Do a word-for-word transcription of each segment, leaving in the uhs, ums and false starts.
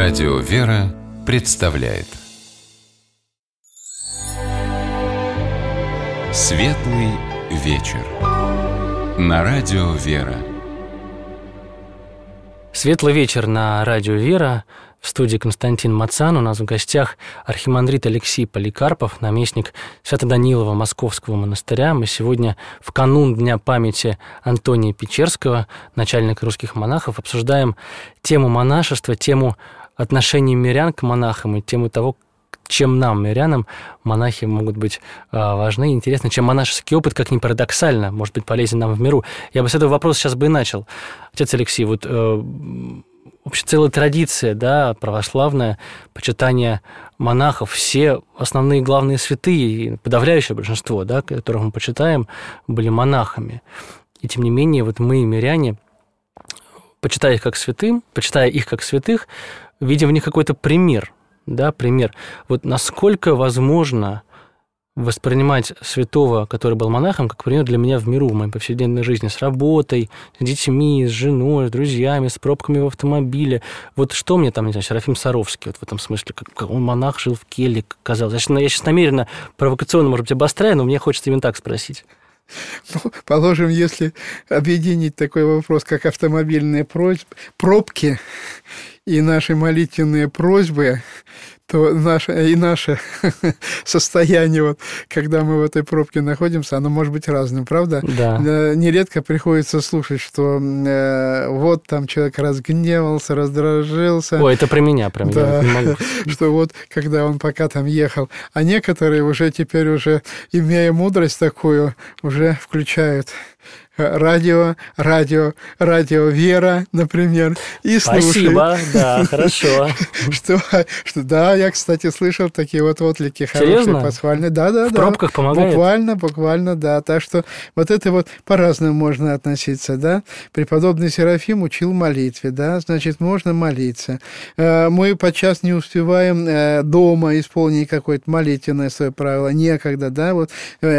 Радио «Вера» представляет Светлый вечер на Радио «Вера». Светлый вечер на Радио «Вера». В студии Константин Мацан. У нас в гостях архимандрит Алексей Поликарпов, наместник Свято-Данилова Московского монастыря. Мы сегодня в канун Дня памяти Антония Печерского, начальника русских монахов, обсуждаем тему монашества, тему отношений мирян к монахам и тему того, чем нам, мирянам, монахи могут быть важны и интересны, чем монашеский опыт, как ни парадоксально, может быть полезен нам в миру. Я бы с этого вопроса сейчас бы и начал. Отец Алексей, вот э, вообще целая традиция, да, православная, почитание монахов, все основные главные святые, подавляющее большинство, да, которых мы почитаем, были монахами. И тем не менее, вот мы, миряне, почитая их как святым, почитая их как святых, видим в них какой-то пример, да, пример. Вот насколько возможно воспринимать святого, который был монахом, как пример для меня в миру, в моей повседневной жизни, с работой, с детьми, с женой, с друзьями, с пробками в автомобиле. Вот что мне там, не знаю, Серафим Саровский, вот в этом смысле, как он монах, жил в келье, казалось. Я сейчас, я сейчас намеренно провокационно, может быть, обостряю, но мне хочется именно так спросить. Ну, положим, если объединить такой вопрос, как автомобильные просьбы, пробки и наши молитвенные просьбы, то наше, и наше состояние, вот, когда мы в этой пробке находимся, оно может быть разным, правда? Да. Нередко приходится слушать, что э, вот там человек разгневался, раздражился. Ой, это про меня, про меня. Да, не могу. Что вот, когда он пока там ехал. А некоторые уже теперь, уже имея мудрость такую, уже включают радио, радио, радио «Вера», например, и слушают. Спасибо, да, хорошо. Что, что, да, я, кстати, слышал такие вот отклики хорошие, серьезно? Пасхальные. Да, да, в да. В пробках помогает? Буквально, буквально, да. Так что вот это вот по-разному можно относиться, да. Преподобный Серафим учил молитве, да, значит, можно молиться. Мы подчас не успеваем дома исполнить какое-то молитвенное свое правило, некогда, да, вот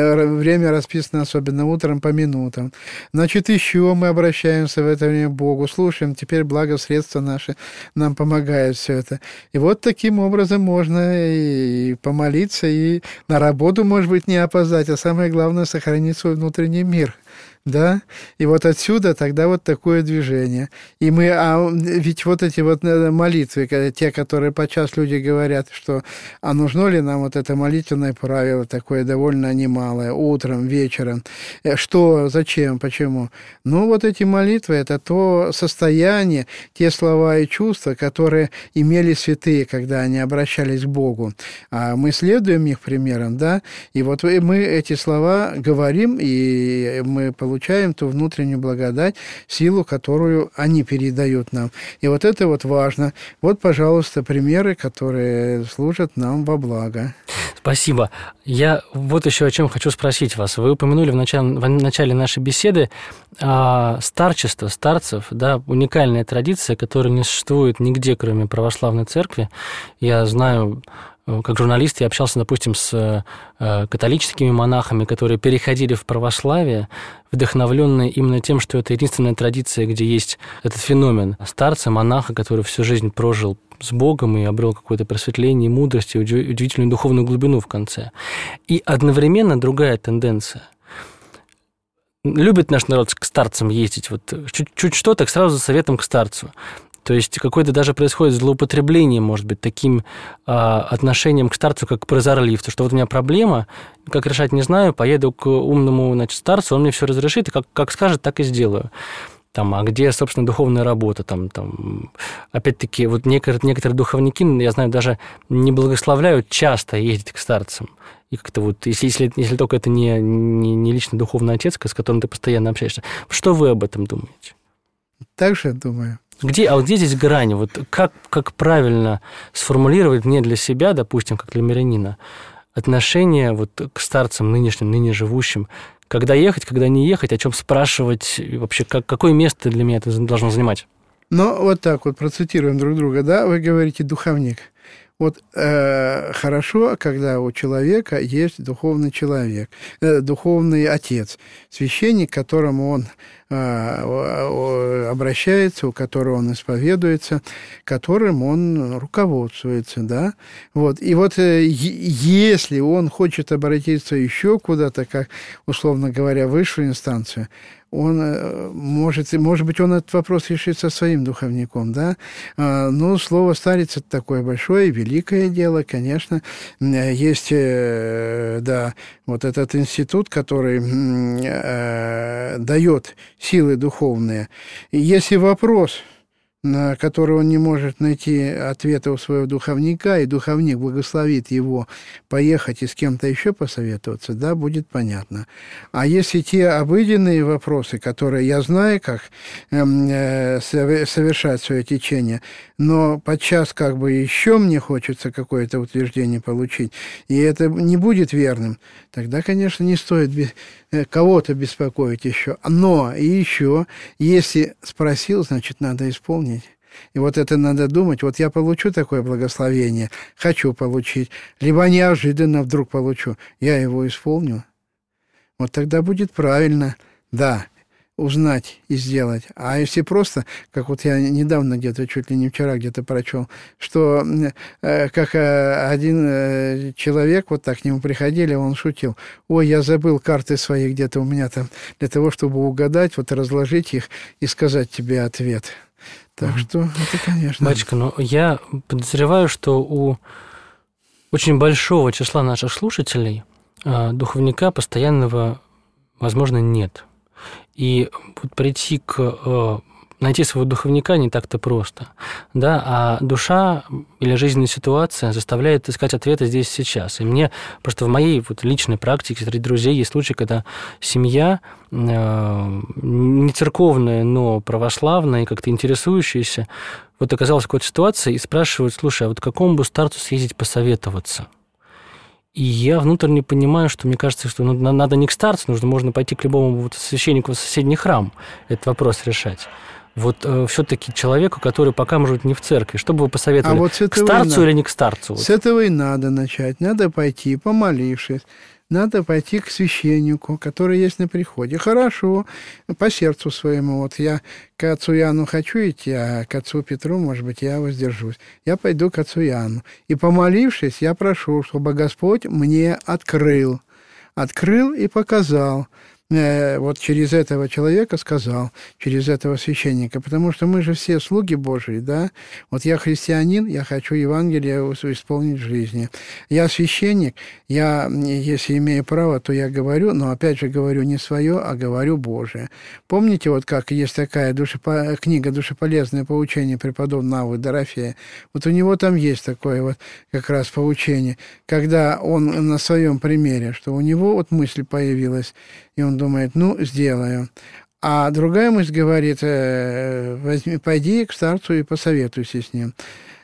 время расписано, особенно утром, по минутам. Значит, еще мы обращаемся в это время к Богу, слушаем, теперь благо средства наши нам помогают все это. И вот таким образом можно и помолиться, и на работу, может быть, не опоздать, а самое главное, сохранить свой внутренний мир. Да, и вот отсюда тогда вот такое движение. И мы, а ведь вот эти вот молитвы, те, которые подчас люди говорят, что, а нужно ли нам вот это молитвенное правило, такое довольно немалое, утром, вечером, что, зачем, почему? Ну, вот эти молитвы, это то состояние, те слова и чувства, которые имели святые, когда они обращались к Богу. А мы следуем их примерам, да, и вот мы эти слова говорим, и мы получаем получаем ту внутреннюю благодать, силу, которую они передают нам. И вот это вот важно. Вот, пожалуйста, примеры, которые служат нам во благо. Спасибо. Я вот еще о чем хочу спросить вас. Вы упомянули в начале, в начале нашей беседы а, старчество, старцев, да, уникальная традиция, которая не существует нигде, кроме православной церкви. Я знаю, как журналист, я общался, допустим, с католическими монахами, которые переходили в православие, вдохновленные именно тем, что это единственная традиция, где есть этот феномен старца, монаха, который всю жизнь прожил с Богом и обрел какое-то просветление и мудрость, и удивительную духовную глубину в конце. И одновременно другая тенденция. Любит наш народ к старцам ездить. Вот чуть, чуть что, так сразу за советом к старцу. То есть какое-то даже происходит злоупотребление, может быть, таким э, отношением к старцу, как к прозорливцу, что вот у меня проблема, как решать не знаю, поеду к умному, значит, старцу, он мне все разрешит, и как, как скажет, так и сделаю. Там, а где, собственно, духовная работа? Там, там, опять-таки, вот некоторые, некоторые духовники, я знаю, даже не благословляют часто ездить к старцам. И как-то вот, если, если, если только это не, не, не лично духовный отец, с которым ты постоянно общаешься. Что вы об этом думаете? Так же думаю. Где, а вот где здесь грань? Вот как, как правильно сформулировать мне для себя, допустим, как для мирянина, отношение вот к старцам нынешним, ныне живущим? Когда ехать, когда не ехать, о чем спрашивать? Вообще, как, какое место для меня это должно занимать? Ну, вот так вот процитируем друг друга, да? Вы говорите «духовник». Вот э, хорошо, когда у человека есть духовный человек, э, духовный отец, священник, которому он э, обращается, у которого он исповедуется, которым он руководствуется, да. Вот. И вот если он хочет обратиться еще куда-то, как, условно говоря, в высшую инстанцию, он может, может быть, он этот вопрос решит со своим духовником, да. Но слово «старец» — это такое большое, великое дело, конечно. Есть, да, вот этот институт, который дает силы духовные. И если вопрос, на который он не может найти ответа у своего духовника, и духовник благословит его поехать и с кем-то еще посоветоваться, да, будет понятно. А если те обыденные вопросы, которые я знаю, как э, совершать свое течение, но подчас как бы еще мне хочется какое-то утверждение получить, и это не будет верным, тогда, конечно, не стоит кого-то беспокоить еще. Но и еще, если спросил, значит, надо исполнить. И вот это надо думать. Вот я получу такое благословение, хочу получить, либо неожиданно вдруг получу, я его исполню. Вот тогда будет правильно, да, узнать и сделать. А если просто, как вот я недавно где-то, чуть ли не вчера где-то прочел, что э, как э, один э, человек, вот так к нему приходили, он шутил: ой, я забыл карты свои где-то у меня там, для того, чтобы угадать, вот разложить их и сказать тебе ответ. Так mm-hmm. что это, конечно... Батюшка, ну я подозреваю, что у очень большого числа наших слушателей э, духовника постоянного, возможно, нет. И вот прийти к... найти своего духовника не так-то просто, да, а душа или жизненная ситуация заставляет искать ответы здесь и сейчас. И мне просто в моей вот личной практике среди друзей есть случаи, когда семья э, не церковная, но православная и как-то интересующаяся, вот оказалась в какой-то ситуации и спрашивают: слушай, а вот к какому бы старцу съездить посоветоваться? И я внутренне понимаю, что мне кажется, что ну, надо не к старцу, нужно, можно пойти к любому вот священнику в соседний храм этот вопрос решать. Вот э, все-таки человеку, который пока, может быть, не в церкви, что бы вы посоветовали, а вот к старцу или не к старцу? С этого и надо начать. Надо пойти, помолившись. Надо пойти к священнику, который есть на приходе. Хорошо, по сердцу своему. Вот я к отцу Иоанну хочу идти, а к отцу Петру, может быть, я воздержусь. Я пойду к отцу Иоанну. И, помолившись, я прошу, чтобы Господь мне открыл. Открыл и показал. Вот через этого человека сказал, через этого священника, потому что мы же все слуги Божии, да? Вот я христианин, я хочу Евангелие исполнить в жизни. Я священник, я, если имею право, то я говорю, но опять же говорю не свое, а говорю Божие. Помните, вот как есть такая душепо... книга «Душеполезное поучение» преподобного Аввы Дорофея? Вот у него там есть такое вот как раз поучение, когда он на своем примере, что у него вот мысль появилась, и он думает, ну, сделаю. А другая мысль говорит: возьми, пойди к старцу и посоветуйся с ним.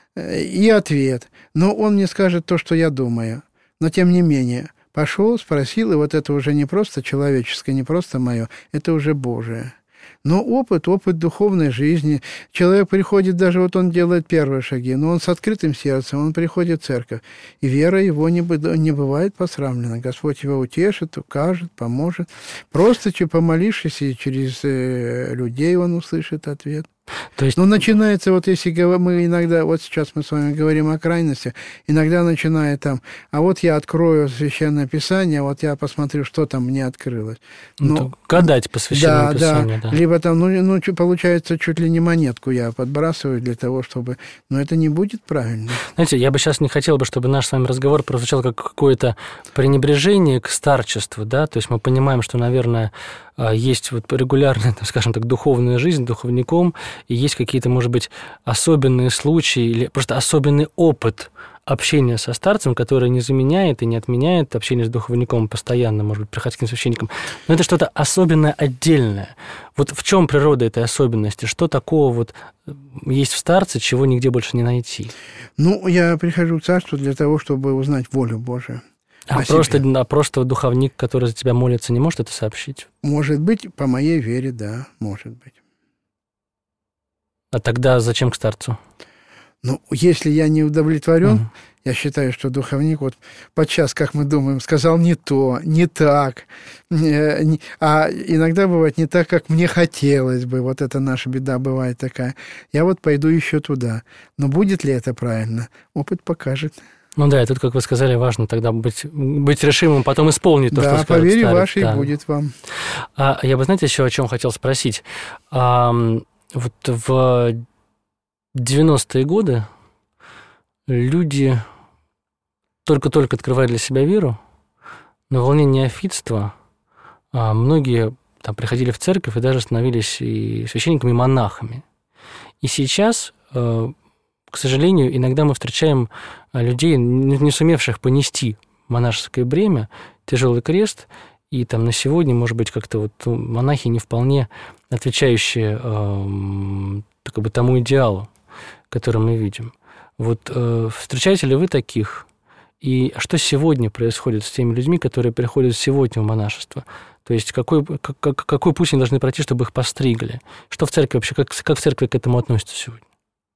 И ответ: но он мне скажет то, что я думаю. Но тем не менее, пошел, спросил, и вот это уже не просто человеческое, не просто мое, это уже Божие. Но опыт, опыт духовной жизни. Человек приходит, даже вот он делает первые шаги, но он с открытым сердцем, он приходит в церковь. И вера его не, не бывает посрамлена. Господь его утешит, укажет, поможет. Просто помолившись, и через э, людей он услышит ответ. То есть... Ну, начинается, вот если мы иногда, вот сейчас мы с вами говорим о крайностях, иногда начинает там, а вот я открою Священное Писание, вот я посмотрю, что там мне открылось. Ну, ну гадать по Священному да, Писанию, да. да. Либо там, ну, ну, получается, чуть ли не монетку я подбрасываю для того, чтобы... Но это не будет правильно. Знаете, я бы сейчас не хотел бы, чтобы наш с вами разговор прозвучал как какое-то пренебрежение к старчеству, да, то есть мы понимаем, что, наверное, есть вот регулярная, скажем так, духовная жизнь духовником, и есть какие-то, может быть, особенные случаи или просто особенный опыт общения со старцем, который не заменяет и не отменяет общение с духовником постоянно, может быть, приходским священником, но это что-то особенное, отдельное. Вот в чем природа этой особенности? Что такого вот есть в старце, чего нигде больше не найти? Ну, я прихожу к царству для того, чтобы узнать волю Божию. А просто, а просто духовник, который за тебя молится, не может это сообщить? Может быть, по моей вере, да, может быть. А тогда зачем к старцу? Ну, если я не удовлетворен, Угу. я считаю, что духовник, вот подчас, как мы думаем, сказал не то, не так, а иногда бывает не так, как мне хотелось бы. Вот это наша беда бывает такая. Я вот пойду еще туда. Но будет ли это правильно? Опыт покажет. Ну да, и тут, как вы сказали, важно тогда быть, быть решимым, потом исполнить то, да, что скажет по вере старец. вашей Да. будет вам. А я бы, знаете, еще о чем хотел спросить. А, вот в девяностые годы люди только-только открывали для себя веру, на волне неофитства а многие там приходили в церковь и даже становились и священниками, и монахами. И сейчас, к сожалению, иногда мы встречаем людей, не сумевших понести монашеское бремя, тяжелый крест, и там на сегодня, может быть, как-то вот монахи не вполне отвечающие э, как бы тому идеалу, который мы видим. Вот э, встречаете ли вы таких? И что сегодня происходит с теми людьми, которые приходят сегодня в монашество? То есть какой, как, какой путь они должны пройти, чтобы их постригли? Что в церкви вообще, как, как в церкви к этому относятся сегодня?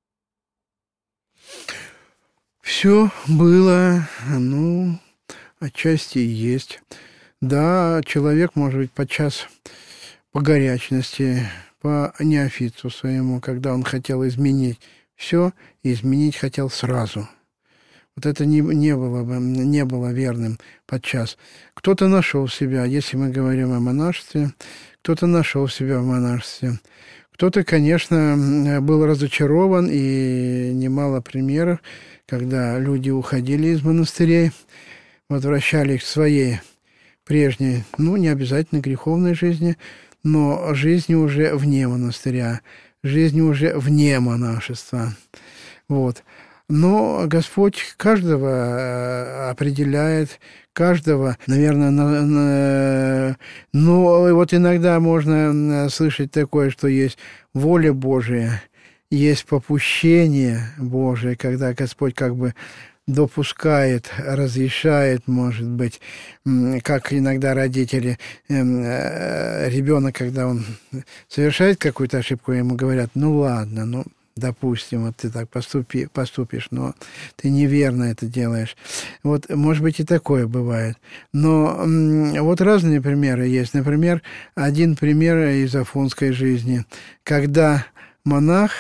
Все было, ну, отчасти и есть. Да, человек, может быть, подчас по горячности, по неофиту своему, когда он хотел изменить все, и изменить хотел сразу. Вот это не, не, было бы, не было верным подчас. Кто-то нашел себя, если мы говорим о монашестве, кто-то нашел себя в монашестве. Кто-то, конечно, был разочарован, и немало примеров, когда люди уходили из монастырей, возвращались к своей прежней, ну, не обязательно греховной жизни, но жизни уже вне монастыря, жизни уже вне монашества. Вот. Но Господь каждого определяет, каждого, наверное, на, на, но вот иногда можно слышать такое, что есть воля Божия, есть попущение Божие, когда Господь как бы допускает, разрешает, может быть, как иногда родители, ребенок, когда он совершает какую-то ошибку, ему говорят, ну ладно, ну, допустим, вот ты так поступи, поступишь, но ты неверно это делаешь. Вот, может быть, и такое бывает. Но вот разные примеры есть. Например, один пример из афонской жизни, когда монах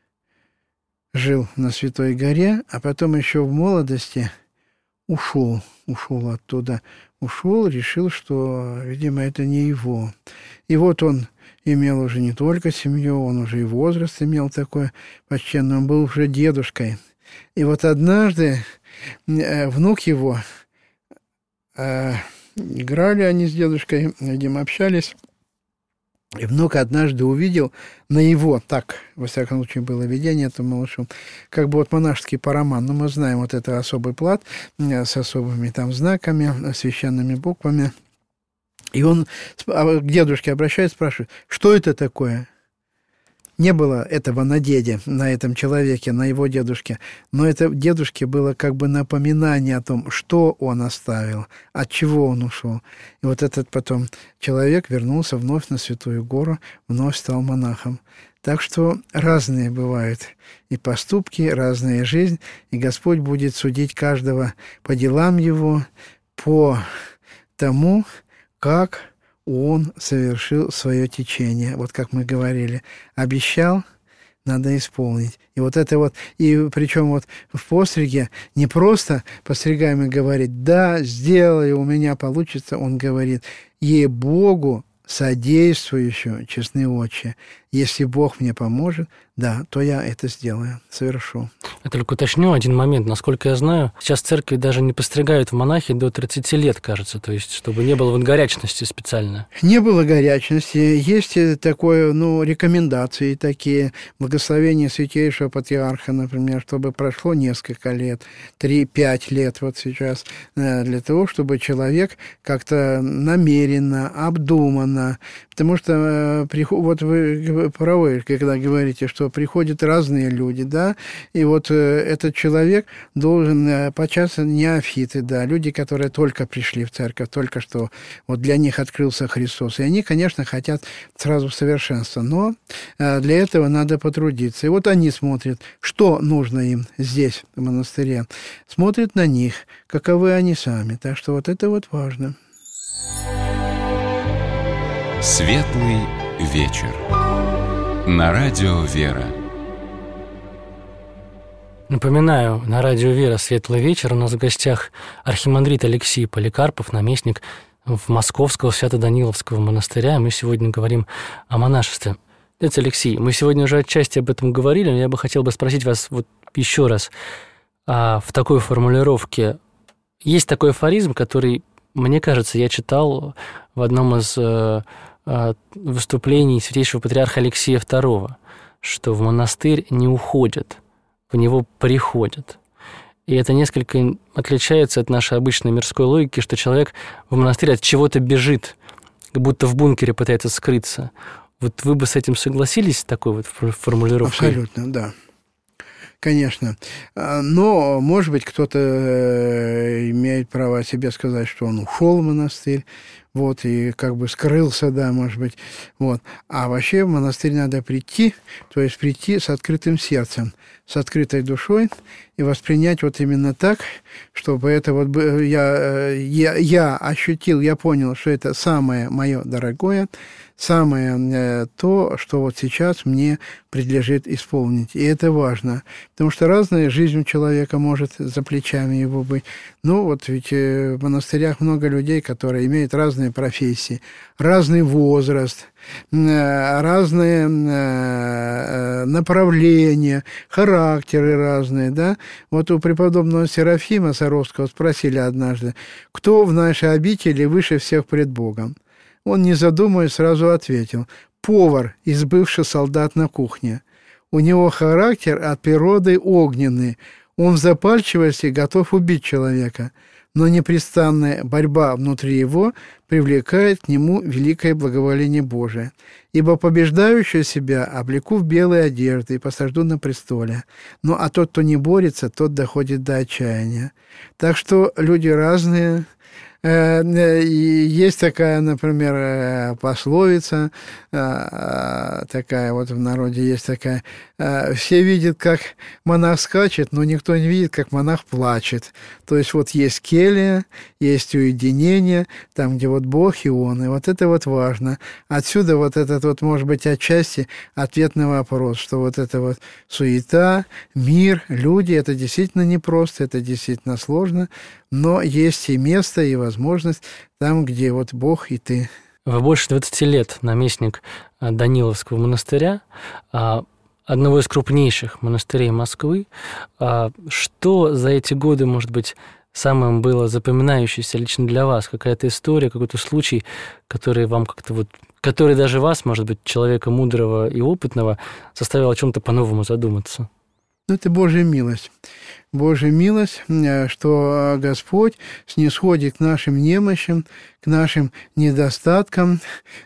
жил на Святой горе, а потом еще в молодости ушел, ушел оттуда, ушел, решил, что, видимо, это не его. И вот он имел уже не только семью, он уже и возраст имел такой почтенный, он был уже дедушкой. И вот однажды внук его, э, играли они с дедушкой, видимо, общались, и внук однажды увидел на его, так, во всяком случае, было видение этому малышу, как бы вот монашеский параман. Ну, мы знаем вот это особый плат с особыми там знаками, священными буквами. И он к дедушке обращается, спрашивает, что это такое? Не было этого на деде, на этом человеке, на его дедушке, но это дедушке было как бы напоминание о том, что он оставил, от чего он ушел. И вот этот потом человек вернулся вновь на Святую гору, вновь стал монахом. Так что разные бывают и поступки, разная жизнь, и Господь будет судить каждого по делам его, по тому, как он совершил свое течение. Вот как мы говорили, обещал, надо исполнить. И вот это вот, и причем вот в постриге не просто постригаемый говорит, да, сделай, у меня получится, он говорит, ей-богу, содействующую, честный отче, если Бог мне поможет, да, то я это сделаю, совершу. Я только уточню один момент. Насколько я знаю, сейчас церкви даже не постригают в монахи до тридцати лет, кажется, то есть, чтобы не было вот горячности специально. Не было горячности. Есть такое, ну, рекомендации такие, благословение святейшего патриарха, например, чтобы прошло несколько лет, три-пять лет вот сейчас, для того, чтобы человек как-то намеренно, обдуманно, Потому что вот вы правы, когда говорите, что приходят разные люди, да, и вот этот человек должен початься неофиты, да, люди, которые только пришли в церковь, только что вот для них открылся Христос. И они, конечно, хотят сразу совершенства, но для этого надо потрудиться. И вот они смотрят, что нужно им здесь, в монастыре. Смотрят на них, каковы они сами. Так что вот это вот важно. Светлый вечер. На радио «Вера». Напоминаю, на радио «Вера» «Светлый вечер». У нас в гостях архимандрит Алексий Поликарпов, наместник в Московского Свято-Даниловского монастыря. Мы сегодня говорим о монашестве. Отец Алексей, мы сегодня уже отчасти об этом говорили, но я бы хотел бы спросить вас вот еще раз. А в такой формулировке есть такой афоризм, который, мне кажется, я читал в одном из э, э, выступлений святейшего патриарха Алексия второго, что в монастырь не уходят, в него приходят. И это несколько отличается от нашей обычной мирской логики, что человек в монастырь от чего-то бежит, как будто в бункере пытается скрыться. Вот вы бы с этим согласились, с такой вот формулировкой? Абсолютно, да. Конечно. Но, может быть, кто-то имеет право о себе сказать, что он ушел в монастырь, вот, и как бы скрылся, да, может быть, вот. А вообще в монастырь надо прийти, то есть прийти с открытым сердцем, с открытой душой и воспринять вот именно так, чтобы это вот я, я, я ощутил, я понял, что это самое мое дорогое, самое то, что вот сейчас мне предлежит исполнить. И это важно, потому что разная жизнь у человека может за плечами его быть. Ну, вот ведь в монастырях много людей, которые имеют разные профессии, разный возраст, разные направления, характеры разные, да. Вот у преподобного Серафима Саровского спросили однажды, кто в нашей обители выше всех пред Богом? Он, не задумываясь, сразу ответил: повар, избывший солдат на кухне. У него характер от природы огненный. Он в запальчивости готов убить человека, но непрестанная борьба внутри его привлекает к нему великое благоволение Божие. Ибо побеждающий себя облеку в белые одежды и посажду на престоле. Ну, а тот, кто не борется, тот доходит до отчаяния. Так что люди разные. Есть такая, например, пословица, такая вот в народе есть такая: все видят, как монах скачет, но никто не видит, как монах плачет. То есть вот есть келья, есть уединение, там, где вот Бог и Он, и вот это вот важно. Отсюда вот этот вот, может быть, отчасти ответ на вопрос, что вот это вот суета, мир, люди, это действительно непросто, это действительно сложно, но есть и место, и возможность там, где вот Бог и ты. Вы больше двадцати лет наместник Даниловского монастыря, одного из крупнейших монастырей Москвы. Что за эти годы, может быть, самым было запоминающееся лично для вас? Какая-то история, какой-то случай, который вам как-то вот, который даже вас, может быть, человека мудрого и опытного, заставил о чем-то по-новому задуматься? Ну, это Божья милость. Божья милость, что Господь снисходит к нашим немощам, к нашим недостаткам.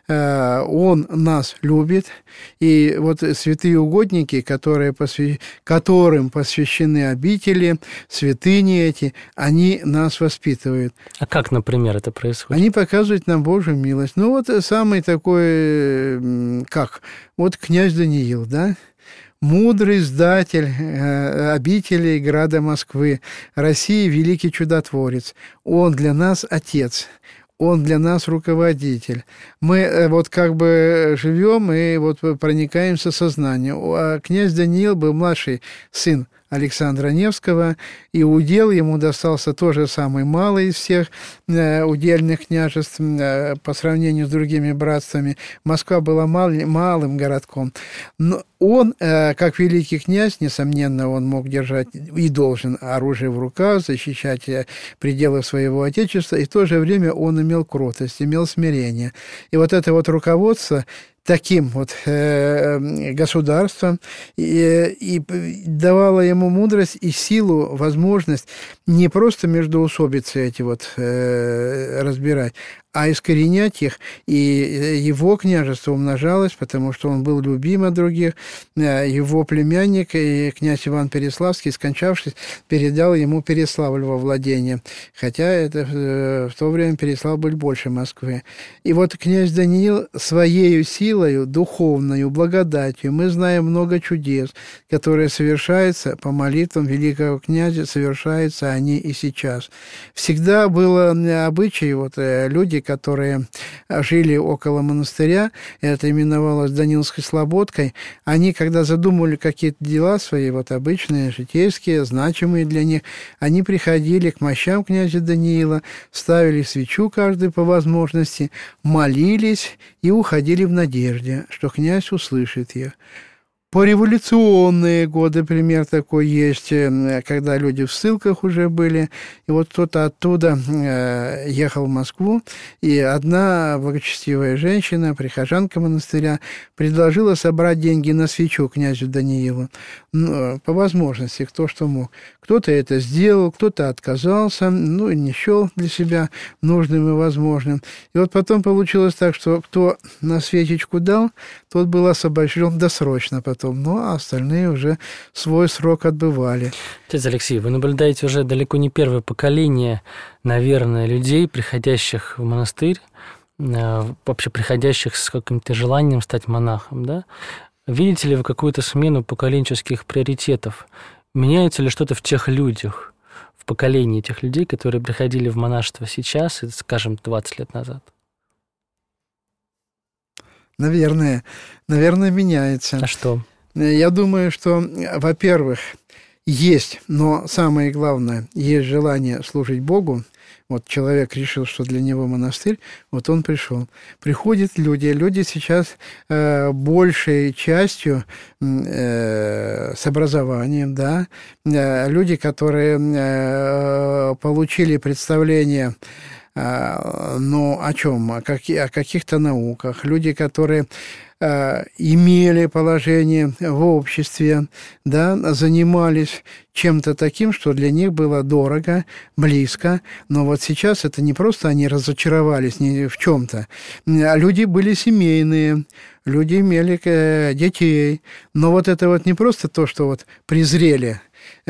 Он нас любит. И вот святые угодники, которые посвя... которым посвящены обители, святыни эти, они нас воспитывают. А как, например, это происходит? Они показывают нам Божью милость. Ну, вот самый такой, как, вот князь Даниил, да? Мудрый издатель э, обителей града Москвы, России великий чудотворец. Он для нас отец, он для нас руководитель. Мы э, вот как бы живем и вот проникаемся сознанием. А князь Даниил был младший сын Александра Невского, и удел ему достался тоже самый малый из всех э, удельных княжеств э, по сравнению с другими братствами. Москва была мал, малым городком. Но он, э, как великий князь, несомненно, он мог держать и должен оружие в руках, защищать пределы своего отечества, и в то же время он имел кротость, имел смирение. И вот это вот руководство таким вот э, государством и, и давала ему мудрость и силу, возможность не просто междоусобицы эти вот э, разбирать, а искоренять их, и его княжество умножалось, потому что он был любим от других. Его племянник, и князь Иван Переславский, скончавшись, передал ему Переславль во владение, хотя это в то время Переславль был больше Москвы. И вот князь Даниил своею силою, духовною, благодатью, мы знаем много чудес, которые совершаются по молитвам великого князя, совершаются они и сейчас. Всегда было обычай, вот люди, которые жили около монастыря, это именовалось Данилской Слободкой, они, когда задумывали какие-то дела свои, вот обычные, житейские, значимые для них, они приходили к мощам князя Даниила, ставили свечу каждый по возможности, молились и уходили в надежде, что князь услышит их. По революционные годы пример такой есть, когда люди в ссылках уже были, и вот кто-то оттуда ехал в Москву, и одна благочестивая женщина, прихожанка монастыря, предложила собрать деньги на свечу князю Даниилу. Ну, по возможности, кто что мог. Кто-то это сделал, кто-то отказался, ну, и не счел для себя нужным и возможным. И вот потом получилось так, что кто на свечечку дал, тот был освобожден досрочно потом, ну, а остальные уже свой срок отбывали. Отец Алексей, вы наблюдаете уже далеко не первое поколение, наверное, людей, приходящих в монастырь, вообще приходящих с каким-то желанием стать монахом, да? Видите ли вы какую-то смену поколенческих приоритетов? Меняется ли что-то в тех людях, в поколении тех людей, которые приходили в монашество сейчас и, скажем, двадцать лет назад? Наверное, наверное, меняется. А что? Я думаю, что, во-первых, есть, но самое главное, есть желание служить Богу. Вот человек решил, что для него монастырь, вот он пришел. Приходят люди, люди сейчас э, большей частью э, с образованием, да, э, люди, которые э, получили представление, э, ну, о чем, о, каки, о каких-то науках, люди, которые имели положение в обществе, да, занимались чем-то таким, что для них было дорого, близко, но вот сейчас это не просто они разочаровались ни в чем-то, а люди были семейные, люди имели детей, но вот это вот не просто то, что вот презрели,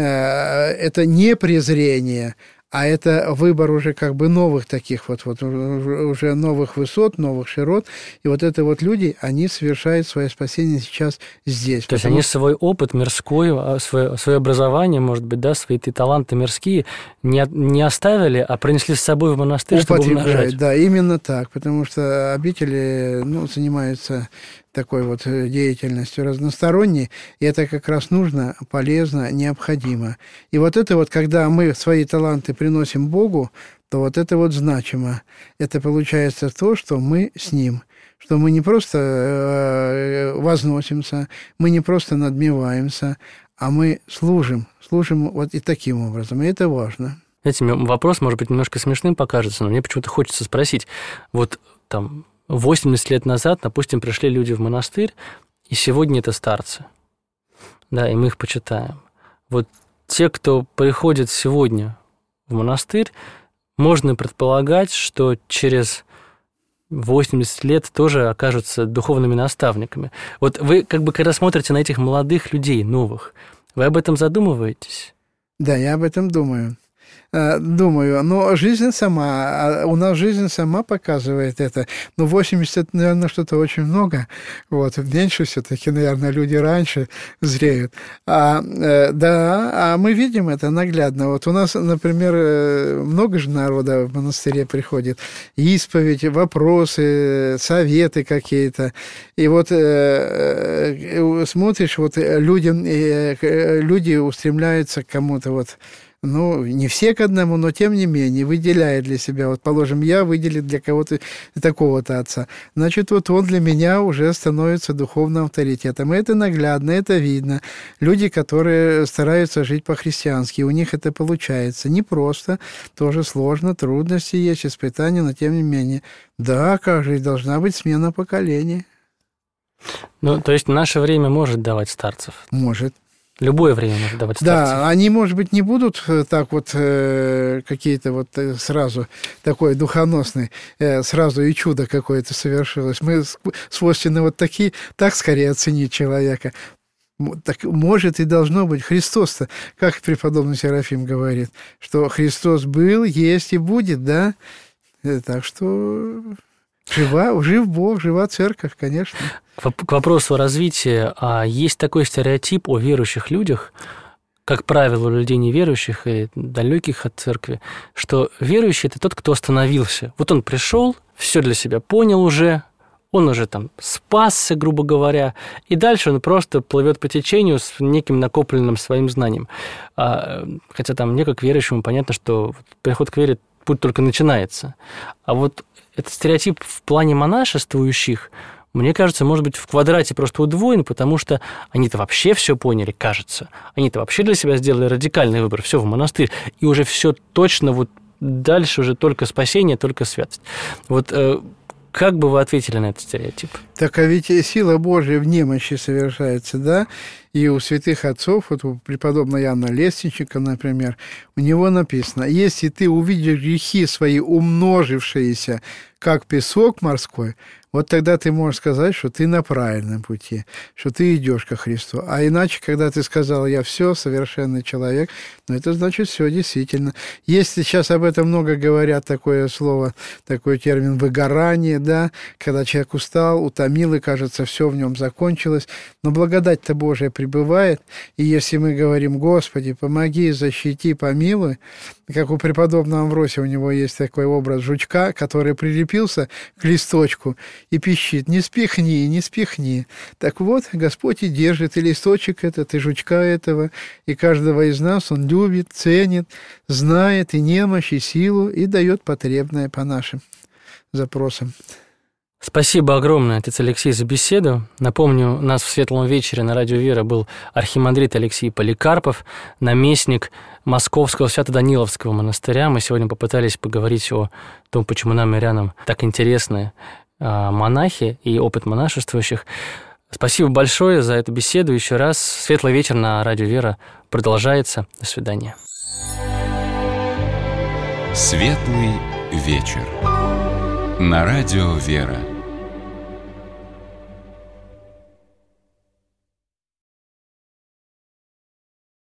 это не презрение, а это выбор уже как бы новых таких вот, вот уже новых высот, новых широт. И вот это вот люди, они совершают свое спасение сейчас здесь. То есть они свой опыт мирской, свое, свое образование, может быть, да, свои таланты мирские не, не оставили, а принесли с собой в монастырь, чтобы умножать. Да, именно так, потому что обители, ну, занимаются такой вот деятельностью разносторонней, и это как раз нужно, полезно, необходимо. И вот это вот, когда мы свои таланты приносим Богу, то вот это вот значимо. Это получается то, что мы с Ним, что мы не просто возносимся, мы не просто надмеваемся, а мы служим, служим вот и таким образом, и это важно. Знаете, вопрос, может быть, немножко смешным покажется, но мне почему-то хочется спросить, вот там восемьдесят лет назад, допустим, пришли люди в монастырь, и сегодня это старцы. Да, и мы их почитаем. Вот те, кто приходит сегодня в монастырь, можно предполагать, что через восемьдесят лет тоже окажутся духовными наставниками. Вот вы, как бы, когда смотрите на этих молодых людей, новых, вы об этом задумываетесь? Да, я об этом думаю. Думаю, но жизнь сама, у нас жизнь сама показывает это. Ну, восемьдесят, наверное, что-то очень много. Вот, меньше все-таки, наверное, люди раньше зреют. А, да, а мы видим это наглядно. Вот у нас, например, много же народа в монастыре приходит. Исповедь, вопросы, советы какие-то. И вот э, смотришь, вот людям, э, люди устремляются к кому-то вот. Ну, не все к одному, но тем не менее выделяет для себя. Вот, положим, я выделил для кого-то такого-то отца. Значит, вот он для меня уже становится духовным авторитетом. И это наглядно, это видно. Люди, которые стараются жить по-христиански, у них это получается. Не просто, тоже сложно, трудности есть, испытания, но тем не менее. Да, как же, должна быть смена поколений. Ну, то есть наше время может давать старцев? Может. Любое время может давать старцев. Да, они, может быть, не будут так вот э, какие-то вот сразу такой духоносный, э, сразу и чудо какое-то совершилось. Мы свойственны вот такие, так скорее оценить человека. Так может и должно быть. Христос-то, как преподобный Серафим говорит, что Христос был, есть и будет, да? Так что жива, жив Бог, жива церковь, конечно. К вопросу о развитии. Есть такой стереотип о верующих людях, как правило, у людей неверующих и далеких от церкви, что верующий – это тот, кто остановился. Вот он пришел, все для себя понял уже, он уже там спасся, грубо говоря, и дальше он просто плывет по течению с неким накопленным своим знанием. Хотя там мне, как верующему, понятно, что приход к вере путь только начинается. А вот этот стереотип в плане монашествующих, мне кажется, может быть, в квадрате просто удвоен, потому что они-то вообще все поняли, кажется. Они-то вообще для себя сделали радикальный выбор, все в монастырь, и уже все точно вот дальше уже только спасение, только святость. Вот как бы вы ответили на этот стереотип? Так, а ведь сила Божия в немощи совершается, да? И у святых отцов, вот у преподобного Иоанна Лестничника, например, у него написано: «Если ты увидишь грехи свои, умножившиеся, как песок морской, вот тогда ты можешь сказать, что ты на правильном пути, что ты идешь ко Христу. А иначе, когда ты сказал: я все, совершенный человек, ну, это значит все действительно». Если сейчас об этом много говорят, такое слово, такой термин «выгорание», да, когда человек устал, утомил, и, кажется, все в нем закончилось, но благодать-то Божия пребывает, и если мы говорим: «Господи, помоги, защити, помилуй», как у преподобного Амвросия, у него есть такой образ жучка, который прилепился к листочку и пищит: «Не спихни, не спихни». Так вот, Господь и держит и листочек этот, и жучка этого, и каждого из нас Он любит, ценит, знает и немощь, и силу, и дает потребное по нашим запросам. Спасибо огромное, отец Алексей, за беседу. Напомню, у нас в Светлом вечере на Радио Вера был архимандрит Алексей Поликарпов, наместник Московского Свято-Даниловского монастыря. Мы сегодня попытались поговорить о том, почему нам, мирянам, так интересны монахи и опыт монашествующих. Спасибо большое за эту беседу. Еще раз Светлый вечер на Радио Вера продолжается. До свидания. Светлый вечер на Радио Вера.